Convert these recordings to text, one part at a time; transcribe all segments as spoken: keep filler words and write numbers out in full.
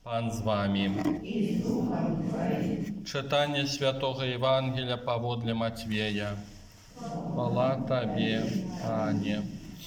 Пан з вами. Читання Святого Євангелія паводле Матвея. Хвала Тобі, Пане.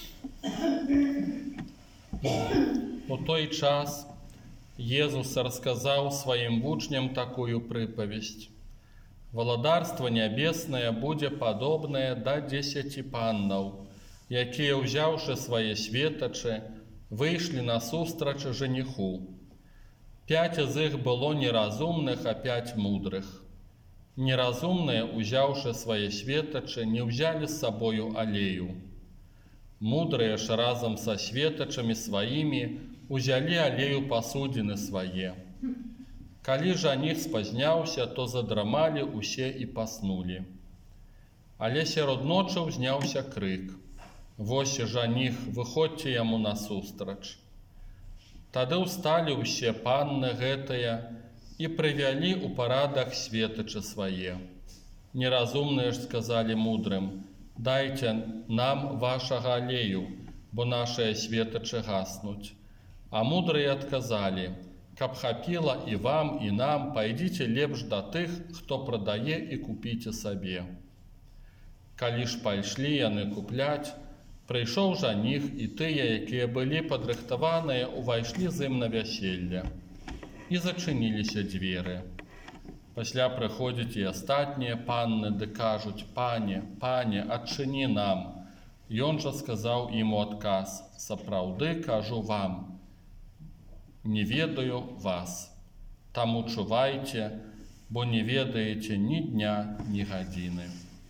У той час Езус рассказал своим вучням такую приповесть. Валадарство небесное будет подобное до десяти паннов, якія, узявши свои светочи, вышли насустрач жениху. Пять из их было неразумных, а пять мудрых. Неразумные, узявши свои светочи, не взяли с собою аллею. Мудрые ж разом со светочами своими узяли аллею посудины свои. Коли жаних спазняўся, то задрамали усе и поснули. Але сярод ночы ўзняўся крык: «Вось жаних, выходьте яму насустрач». Тады ўсталі ўсе панны гэтыя и привяли у парадах светочы свае. Неразумные ж сказали мудрым: «Дайте нам вашага аллею, бо наши светочы гаснуть». А мудрые отказали: «Каб хапіла и вам, и нам, пойдите лепш до тых, кто продае, и купите себе». Калі ж пайшлі яны купляць, прыйшоў жаних, і тыя, якія былі падрыхтаваныя, увайшлі з ім на вяселле. І зачыніліся дзверы. Пасля прыходзяць і астатнія панны, ды кажуць: «Пане, пане, адчыні нам». Ён жа сказаў ім у адказ: «Сапраўды кажу вам, не ведаю вас. Таму чувайце, бо не ведаеце ні дня, ні гадзіны».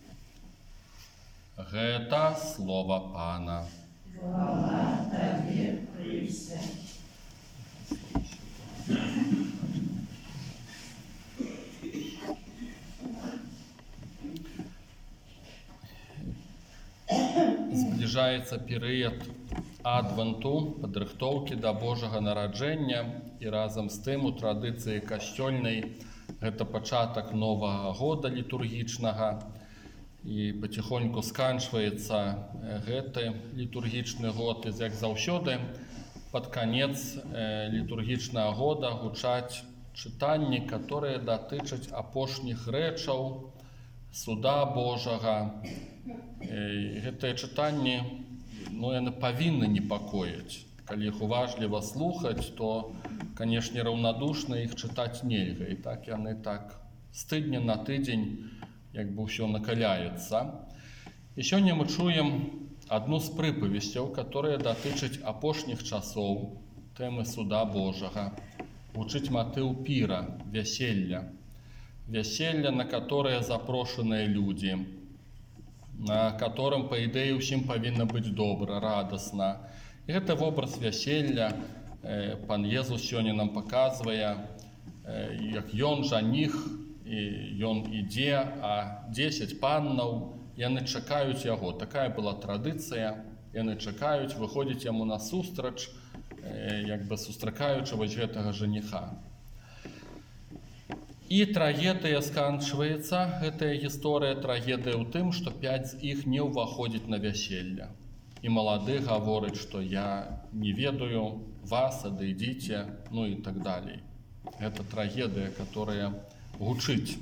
Гэта слова Пана. Хвала Табе, Христе. Зближаецца перыяд адвенту, падрыхтоўкі да Божага нараджэння, і разам з тым у традыцыі касцёльнай гэта пачатак новага года літургічнага, і паціхоньку сканчваецца гэты літургічны год, і як заўсёды пад канец літургічнага года гучаць чытанні, которые датычаць апошніх рэчаў суда Божага. Гэтыя чытанні, ну, яны павінны непакоіць. Калі іх уважліва слухаць, то, канешне, раўнадушна іх чытаць нельга. І так яны так з тыдня на тыдзень як бы ўсё накаляецца. І сёння мы чуем адну з прыпавесцяў, которая датычыць апошніх часоў, тэмы суда Божага. Гучыць матыў піра, вяселля. Вяселля, на которое запрошаныя людзі, на котором, по ідэі, усім павінна быць добра, радасна. І гэта вобраз вяселля. Пан Езус сёння нам паказвае, як ён жаніх, і ён ідзе, а дзесяць паннаў, яны чакаюць яго. Такая была традыцыя. Яны чакаюць, выходзяць яму насустрач, як бы сустракаючы вось гэтага жаніха. І трагедыя сканчваецца, гэтая гісторыя, трагедыя ў тым, што пяць з іх не ўваходзіць на вяселле. І малады гаворыць, што я не ведаю вас, адыдзіце, ну і так далей. Гэта трагедыя, которая гучыць.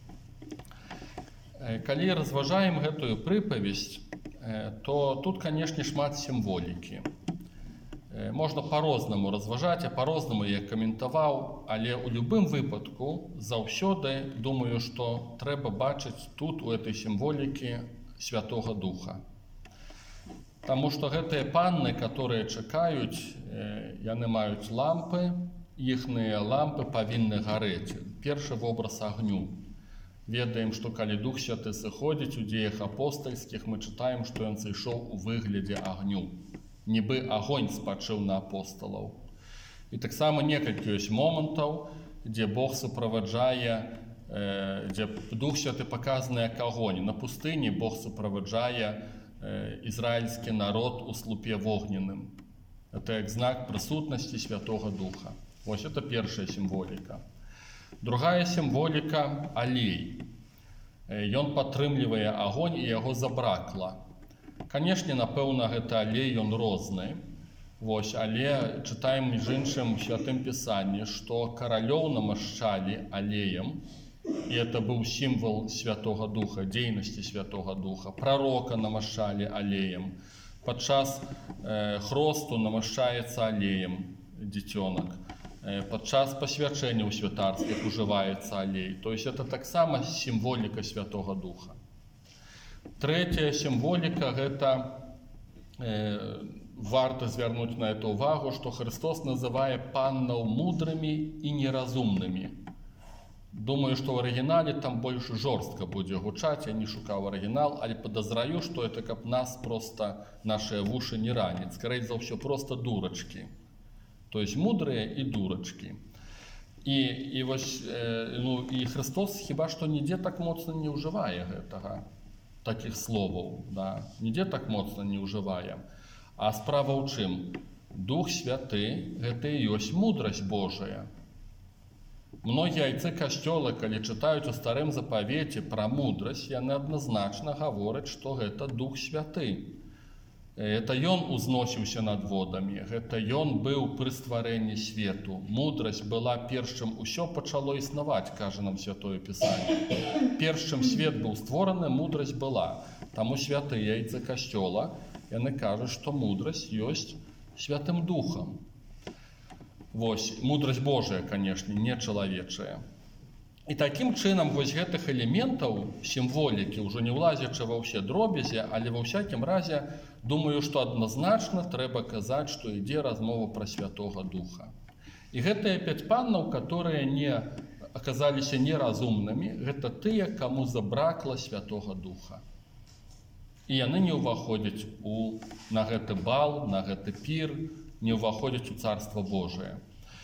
Калі разважаем гэтую прыпавесць, то тут, канешне, шмат сімволікі. Можна па-рознаму разважаць, а па-рознаму я каментаваў, але ў любым выпадку заўсёды думаю, што трэба бачыць тут у этой сімволікі Святога Духа. Таму што гэтыя панны, которые чакаюць, яны маюць лампы, іхныя лампы павінны гарэць. Першы вобраз агню. Ведаем, што калі Дух Святы сыходзіць у дзеях апостальскіх, мы чытаем, што ён сышоў у выглядзе агню. Нібы агонь спачыў на апосталаў. І таксама некалькі ёсць момантаў, дзе Бог суправаджае, дзе Дух Святы паказаны як агонь. На пустыні Бог суправаджае ізраільскі народ у слупе вогненным. Это як знак прысутнасці Святога Духа. Вось это першая сімволіка. Другая сімволіка – алей. Ён падтрымлівае агонь, і яго забракла. Канешне, напэўна, гэта алей, ён розны. Вось, але чытаем між іншым у Святым Пісанні, што каралёў намашчалі алеем, і это быў сімвал Святога Духа, дзейнасці Святога Духа. Прарока намашчалі алеем. Падчас э, хросту намашчаецца алеем дзіцёнак. Э, падчас пасвячэння ў святарскіх ужываецца алей. То есть это таксама сімволіка Святога Духа. Трэцяя сімволіка – гэта э, варта звярнуць на это ўвагу, што Христос называе паннаў мудрымі і неразумнымі. Думаю, што ў арыгінале там больш жорстка будзе гучаць, я не шукаў арыгінал, але падазраю, што это каб нас проста нашыя вушы не раніць. Скорей за ўсё проста дурачкі. То есть мудрыя і дурачкі. І, і, вось, э, ну, і Христос хіба што нідзе так моцна не ўжывае гэтага, такіх словаў, да? Нідзе так моцна не ўжывае. А справа ў чым? Дух Святы – гэта і ёсць мудрасць Божая. Многія айцы касцёла, калі чытаюць у Старым Запавеце пра мудрасць, яны адназначна гавораць, што гэта Дух Святы. Это ён узносіўся над водамі, гэта ён быў пры стварэнні свету. Мудрасць была перш чым усё пачало існаваць, кажа нам Святое Пісанне. Перш чым свет быў створаны, мудрасць была. Таму святыя айцы касцёла, яны кажуць, што мудрасць ёсць Святым Духам. Вось, мудрасць Божая, канешне, не чалавечая. І такім чынам вось гэтых элементаў сімволікі, ўжо не ўлазячы ва ўсе дробязі, але ва ўсякім разе, думаю, што адназначна трэба казаць, што ідзе размова пра Святога Духа. І гэтыя пяць паннаў, которые не аказаліся неразумнымі, гэта тыя, каму забракла Святога Духа. І яны не ўваходзяць у, на гэты бал, на гэты пір, не ўваходзяць у Царства Божие.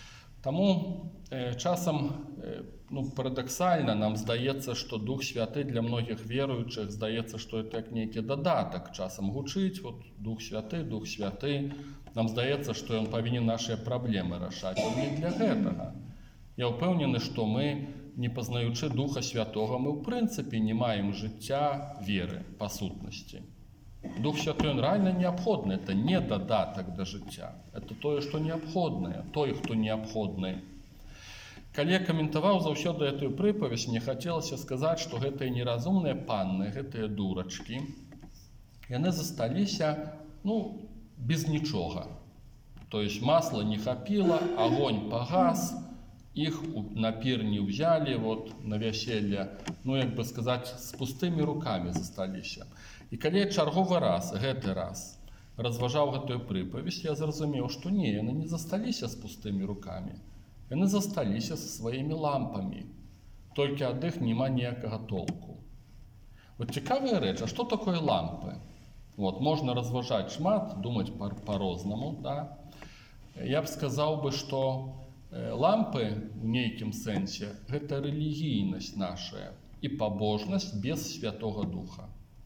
Таму э, часам э, ну, парадаксальна нам здаецца, што Дух Святы для многіх веруючых здаецца, што это як нейкі дадатак. Часам гучыць, вот, Дух Святы, Дух Святы. Нам здаецца, што ён павінен нашыя праблемы рашаць. А не для гэтага. Я ўпэўнены, што мы, не пазнаючы Духа Святога, мы ў прынцыпе не маем жыцця веры па сутнасці. Дух Святой, он реально необходный, это не додаток до жыцця, это тое, што необходнае, той, хто необходны. Калі я каментаваў заўсёды эту прыпавесць, мне хацелася сказаць, што гэтыя неразумныя панны, гэтыя дурачкі, яны засталіся, ну, без нічога. То есть масла не хапіла, агонь пагас, іх на пір не ўзялі, вот, на вяселле, ну, як бы сказаць, з пустымі рукамі засталіся. І калі я чарговы раз, гэты раз, разважаў гэтую прыпавесць, я зразумеў, што не, яны не засталіся з пустымі рукамі. Яны засталіся са сваімі лампамі. Толькі ад іх няма ніякага толку. Вот цікавая рэч, а што такое лампы? Вот, можна разважаць шмат, думаць па-рознаму, да? Я б сказаў бы, што лампы ў нейкім сэнсе – гэта рэлігійнасць нашая і пабожнасць без Святога Духа.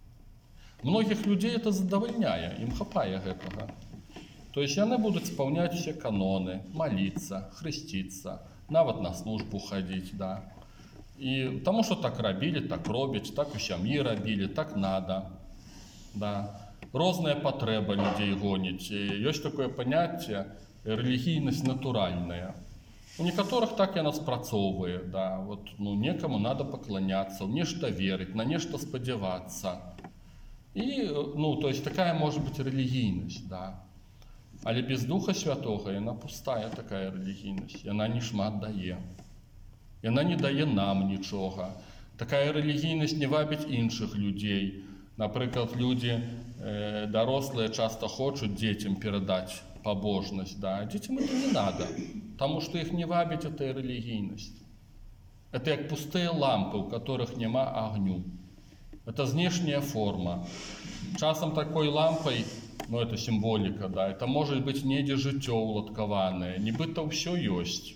Многіх людзей это задавальняе, ім хапае гэтага. То есть яны будуць спаўняць усе каноны, маліцца, хрысціцца, нават на службу хадзіць, да. І таму што так рабілі, так робяць, так у сям'і рабілі, так надо, да. Розныя патрэбы людзей гоніць. Ёсць такое паняцце рэлігійнасць натуральная. У некаторых так яна спрацоўвае, да. Вот, ну, некаму надо пакланяцца, ў нешта верыць, на нешта спадзявацца. І, ну, то есть такая может быть рэлігійнасць, да. Але без Духа Святога яна пустая такая рэлігійнасць, яна не шмат дае. Яна не дае нам нічога. Такая рэлігійнасць не вабіць іншых людзей. Напрыклад, людзі э, дарослыя часта хочуць дзецям перадаць пабожнасць, да, а дзецям это не надо, таму што іх не вабіць эта рэлігійнасць. Это як пустыя лампы, у которых няма агню. Это знешняя форма. Часам такой лампой, ну это символика, да, это может быть недзе жыццё уладкаванае, нібыта ўсё ёсць.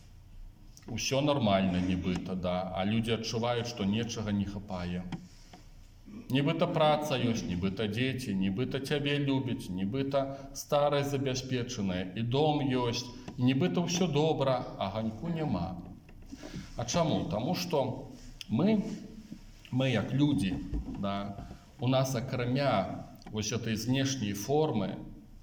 Усё нормально, нібыта, да, а людзі адчуваюць, што нечага не хапае. Нібыта праца ёсць, нібыта дзеці, нібыта цябе любяць, нібыта старасць забяспечаная, і дом ёсць, і нібыта ўсё добра, а аганьку няма. А чаму? Таму што мы Мы, як людзі, да, у нас акрамя вось этой знешняй формы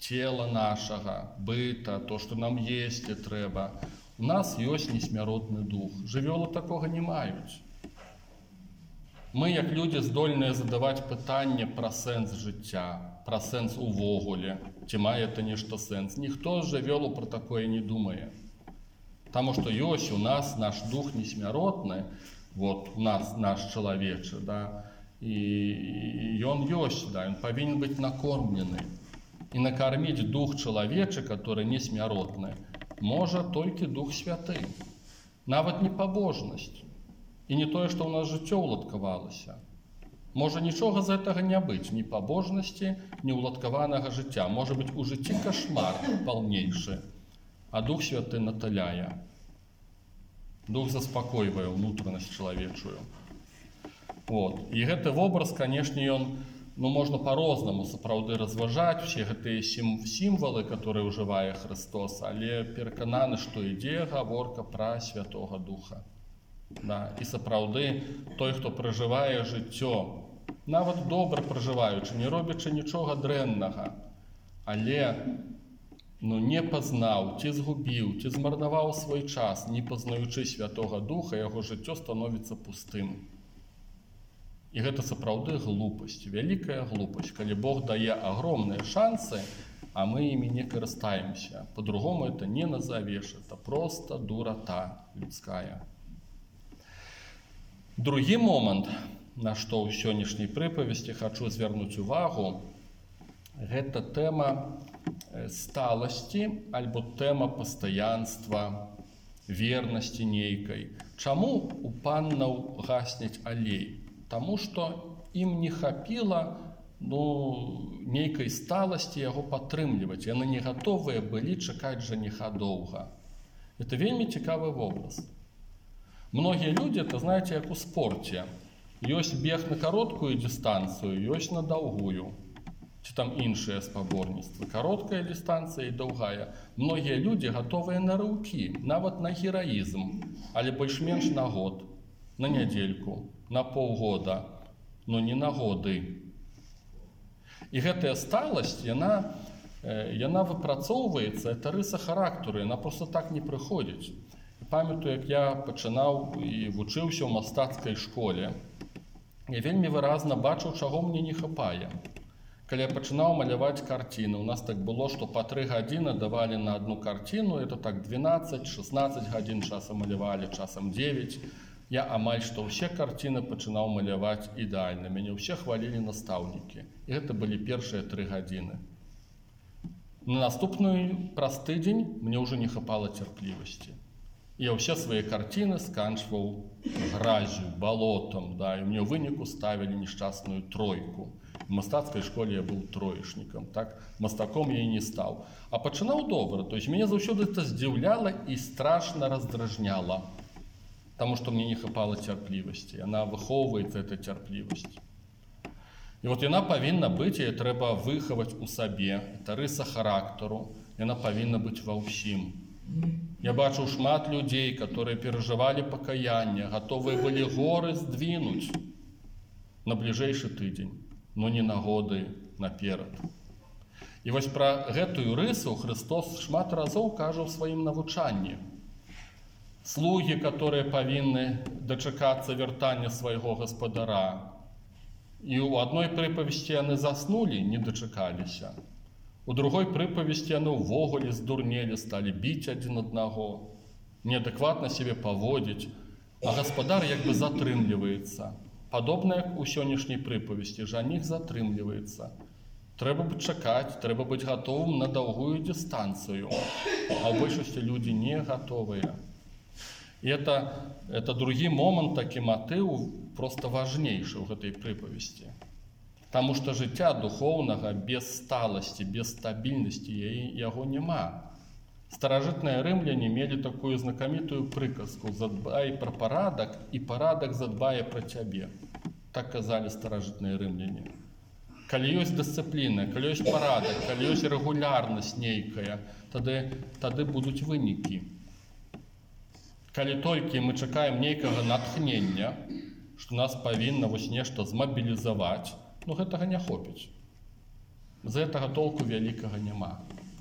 цела нашага, быта, то, што нам есці трэба. У нас ёсць несмяротны дух. Жывёлы такога не маюць. Мы, як людзі, здольныя задаваць пытанне пра сэнс жыцця, пра сэнс увогуле, ці мае это нешта сэнс. Ніхто з жывёлу пра такое не думае. Таму што ёсць у нас наш дух несмяротны, вот у нас наш чалавечы, да, і ён ёсць, да, ён павінен быць накормлены. І накарміць дух чалавечы, который несмяротны, можа толькі Дух Святы, нават не пабожнасць. І не тое, што ў нас жыццё ўладкавалася. Можа нічога з гэтага не быць, ні пабожнасці, ні ўладкаванага жыцця. Можа быць у жыцці кашмар паўнейшы, а Дух Святы наталяе. Дух заспакойвае ўнутранасць чалавечую. Вот. І гэты вобраз, канешне, ён, ну, можна па-рознаму сапраўды разважаць усе гэтыя сім, сімвалы, которые ўжывае Христос, але перакананы, што ідзе гаворка пра Святога Духа. Да. І сапраўды той, хто пражывае жыццё, нават добра пражываючы, не робячы нічога дрэннага, але ну, не пазнаў, ці згубіў, ці змарнаваў свой час, не пазнаючы Святога Духа, яго жыццё становіцца пустым. І гэта сапраўды глупасць, вялікая глупасць, калі Бог дае агромныя шансы, а мы імі не карыстаемся. По-другому это не назовеш, это просто дурата людская. Другі момант, на што ў сённяшняй прыпавесці хачу звярнуць увагу, гэта тэма сталасці альбо тэма пастаянства, вернасці нейкай. Чаму у паннаў гасняць алей? Таму што ім не хапіла, ну, нейкай сталасці яго падтрымліваць. Яны не гатовыя былі чакаць жаніха доўга. Это вельмі цікавы вобраз. Многія людзі, это, знаете, як у спорце. Ёсць бег на кароткую дыстанцыю, ёсць на даўгую. Ці там іншыя спаборніцтвы. Кароткая дыстанцыя і даўгая. Многія людзі гатовыя на рыўкі, нават на гераізм, але больш-менш на год, на нядзельку, на паўгода, но не на годы. І гэтая сталасць, яна, яна выпрацоўваецца, это рыса характару, яна просто так не прыходзіць. Памятаю, як я пачынаў і вучыўся ў мастацкай школе, я вельмі выразна бачыў, чаго мне не хапае. Калі я пачынаў маляваць карціны, у нас так было, што па тры гадзіны давалі на одну карціну, это так двенаццаць-шаснаццаць гадзін часам малявалі, часам дзевяць. Я амаль што ўсе карціны пачынаў маляваць ідэальна. Мяне ўсе хвалілі настаўнікі. І гэта былі першыя тры гадзіны. На наступную праз тыдзень мне ўжо не хапала цярплівасці. Я ўсе свае карціны сканчваў гразю, балотам, да, і мне ў выніку ставілі нешчасную тройку. В мастацкай школе я быў троечнікам, так, мастаком я і не стаў. А пачынаў добра, то есть мяне заўсёды это здзіўляла і страшна раздражняла, таму што мне не хапала цярплівасці, яна выхоўваецца, эта цярплівасць. І вот яна павінна быць, яе трэба выхаваць у сабе, это рыса характару, яна павінна быць ва ўсім. Я бачыў шмат людзей, которые перажывалі пакаянне, гатовыя былі горы здвінуць на бліжэйшы тыдзень, но не на годы наперад. І вось пра гэтую рысу Христос шмат разоў кажа ў сваім навучанні. Слугі, которые павінны дачакацца вяртання свайго гаспадара. І ў адной прыпавесці яны заснулі, не дачакаліся. У другой прыпавесці яны ўвогуле здурнелі, сталі біць адзін аднаго, неадэкватна сябе паводзіць, а гаспадар як бы затрымліваецца. Падобна як у сённяшняй прыпавесці, жаніх затрымліваецца. Трэба б чакаць, трэба быць гатовым на даўгую дыстанцыю, а ў большасці людзі не гатовыя. І это, это другі момант, такі матыў, проста важнейшы ў гэтай прыпавесці. Таму што жыцця духоўнага без сталасці, без стабільнасці яго няма. Старажытныя рымляне мелі такую знакамітую прыказку: задбай пра парадак, і парадак задбае пра цябе. Так казалі старажытныя рымляне. Калі ёсць дысцыпліна, калі ёсць парадак, калі ёсць рэгулярнасць нейкая, тады, тады будуць вынікі. Калі толькі мы чакаем нейкага натхнення, што нас павінна вось нешта змабілізаваць, ну гэтага не хопіць. З гэтага толку вялікага няма.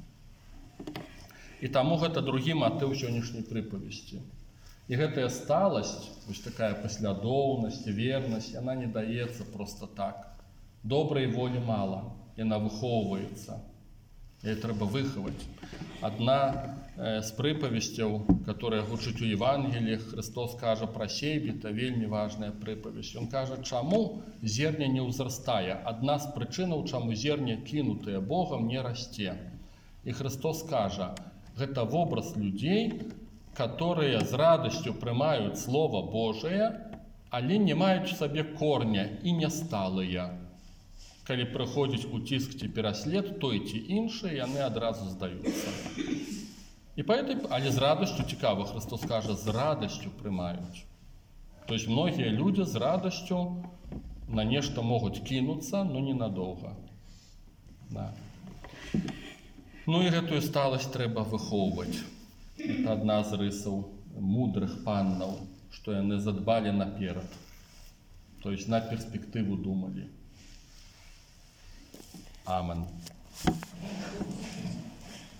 І таму гэта другі матыў сённяшняй прыпавесці. І гэтая сталасць, вось такая паслядоўнасць, вернасць, яна не даецца проста так. Добрай волі мала, яна выхоўваецца. Яе трэба выхаваць. Адна з прыпавесцяў, которая гучыць у Евангеліях, Христос кажа пра сейбіта, вельмі важная прыпавесць. Ён кажа, чаму зерня не ўзрастае. Адна з прычынаў, чаму зерня, кінутае Богам, не расце. І Христос кажа, гэта вобраз людзей, которые з радасцю прымаюць Слово Божие, але не маюць у сабе корня і не сталыя. Калі прыходзіць уціск ці пераслед, той ці іншы, яны адразу здаюцца. І поэтому, але з радасцю, цікава, Христос кажа, з радасцю прымаюць. То есть многія людзі з радасцю на нешта могуць кінуцца, но ненадоўга. Да. Ну і гэтую сталасць трэба выхоўваць. Это адна з рысаў мудрых паннаў, што яны задбалі наперад. То есть на перспектыву думалі. Амен.